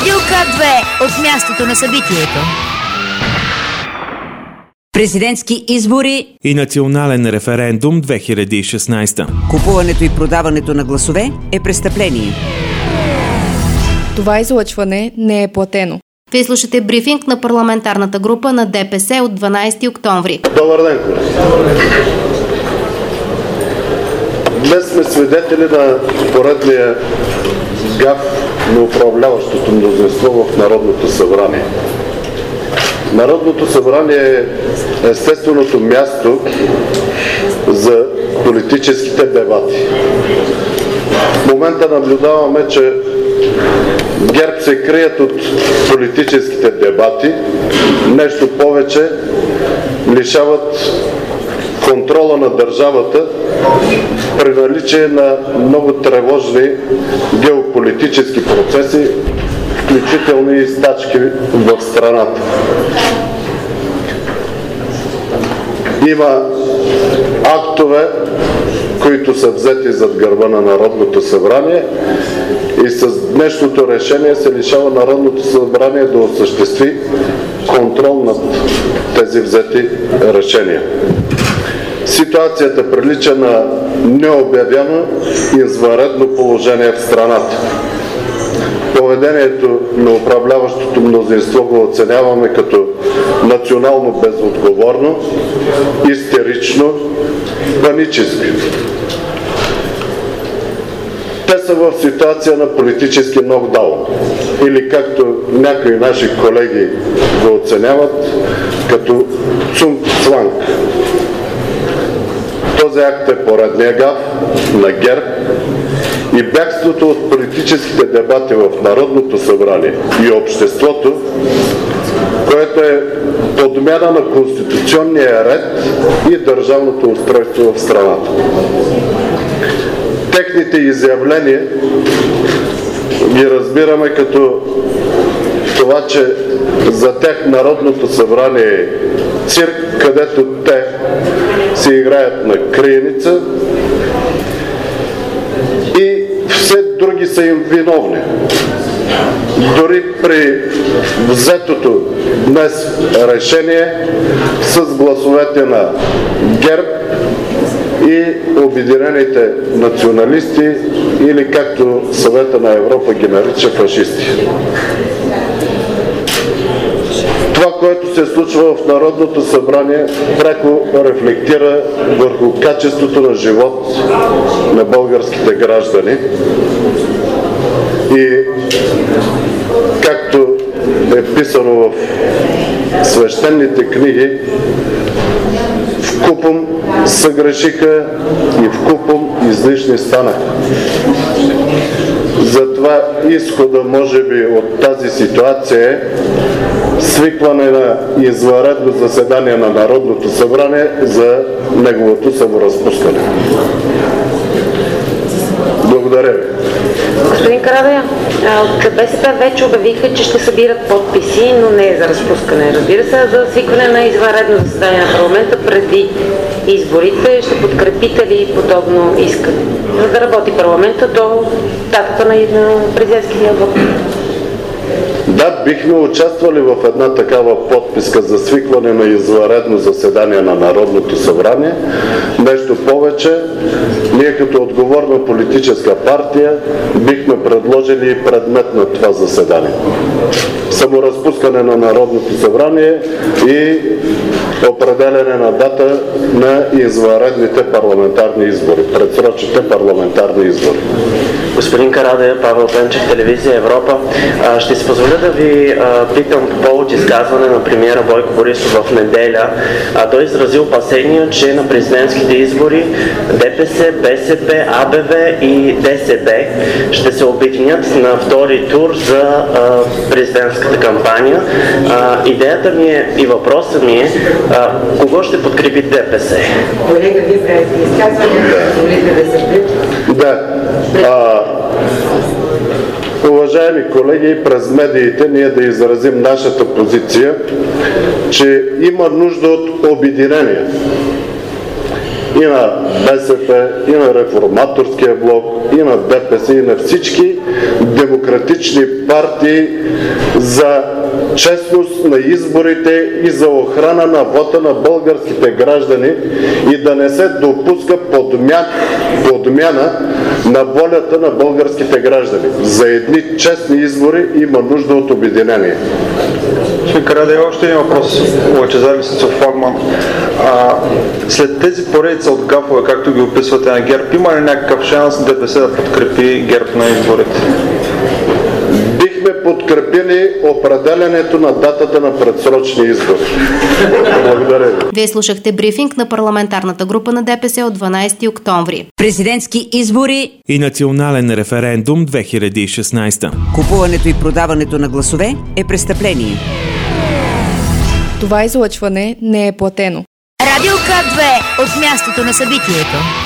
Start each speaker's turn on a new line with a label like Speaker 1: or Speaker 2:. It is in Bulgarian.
Speaker 1: Радио К2 от мястото на събитието.
Speaker 2: Президентски избори
Speaker 3: и национален референдум 2016.
Speaker 2: Купуването и продаването на гласове е престъпление.
Speaker 4: Това излъчване не е платено.
Speaker 5: Вие слушате брифинг на парламентарната група на ДПС от 12 октомври.
Speaker 6: Добър ден, колеги. Днес сме свидетели на поредния гаф на управляващото мнозинство в Народното събрание. Народното събрание е естественото място за политическите дебати. В момента наблюдаваме, че ГЕРБ се крият от политическите дебати, нещо повече лишават контрола на държавата при наличие на много тревожни геополитически процеси, включително и стачки в страната. Има актове, които са взети зад гърба на Народното събрание и с днешното решение се лишава Народното събрание да осъществи контрол над тези взети решения. Ситуацията прилича на необявено извънредно положение в страната. Поведението на управляващото мнозинство го оценяваме като национално безотговорно, истерично, паническо. Те са в ситуация на политически нокдаун, или както някои наши колеги го оценяват, като цунг-цланг. Този акт е поредния гаф на ГЕРБ и бягството от политическите дебати в Народното събрание и обществото, което е подмяна на конституционния ред и държавното устройство в страната. Техните изявления ги разбираме като това, че за тях Народното събрание е цирк, където те се играят на криеница и все други са им виновни. Дори при взетото днес решение с гласовете на ГЕРБ и обединените националисти, или както Съвета на Европа ги нарича, фашисти. Това, което се случва в Народното събрание, пряко рефлектира върху качеството на живот на българските граждани. И както е писано в свещените книги, вкупом съгрешиха и вкупом излишни станаха. Затова изхода, може би, от тази ситуация е свикване на извънредно заседание на Народното събрание за неговото саморазпускане. Благодаря ви.
Speaker 7: Господин Карадайъ, от БСП вече обявиха, че ще събират подписи, но не за разпускане. Разбира се, за свикване на извънредно заседание на парламента преди изборите. Ще подкрепите ли подобно искане, за да работи парламента до датата на президентския вот?
Speaker 6: Да, бихме участвали в една такава подписка за свикване на извънредно заседание на Народното събрание. Нещо повече, ние като отговорна политическа партия бихме предложили и предмет на това заседание. Саморазпускане на Народното събрание и определяне на дата на извънредните парламентарни избори, предсрочните парламентарни избори.
Speaker 8: Господин Карадайъ, Павел Пенчев, Телевизия Европа. Ще си позволя да ви питам по повод изказване на премиера Бойко Борисов в неделя. Той изрази опасения, че на президентските избори ДПС, БСП, АБВ и ДСБ ще се обединят на втори тур за президентската кампания. Идеята ми е и въпросът ми е кого ще подкрепи ДПС?
Speaker 7: Колега, вие правите изказване, позволите да се
Speaker 6: Уважаеми колеги, през медиите ние да изразим нашата позиция, че има нужда от обединение. и на БСП, и на Реформаторския блок, и на ДПС, и на всички демократични партии за честност на изборите и за охрана на вота на българските граждани и да не се допуска подмяна на волята на българските граждани. За едни честни избори има нужда от обединение.
Speaker 9: Господин Карадайъ, още един въпрос. Лъчезар Лисицов, Флагман. След тези поредица от гафове, както ги описвате на ГЕРБ, има ли някакъв шанс ДПС да подкрепи ГЕРБ на изборите?
Speaker 6: Бихме подкрепили определянето на датата на предсрочни избори. Благодаря ви.
Speaker 5: Вие слушахте брифинг на парламентарната група на ДПС от 12 октомври.
Speaker 2: Президентски избори
Speaker 3: и национален референдум 2016.
Speaker 2: Купуването и продаването на гласове е престъпление.
Speaker 4: Това излъчване не е платено.
Speaker 1: Радио К2 от мястото на събитието.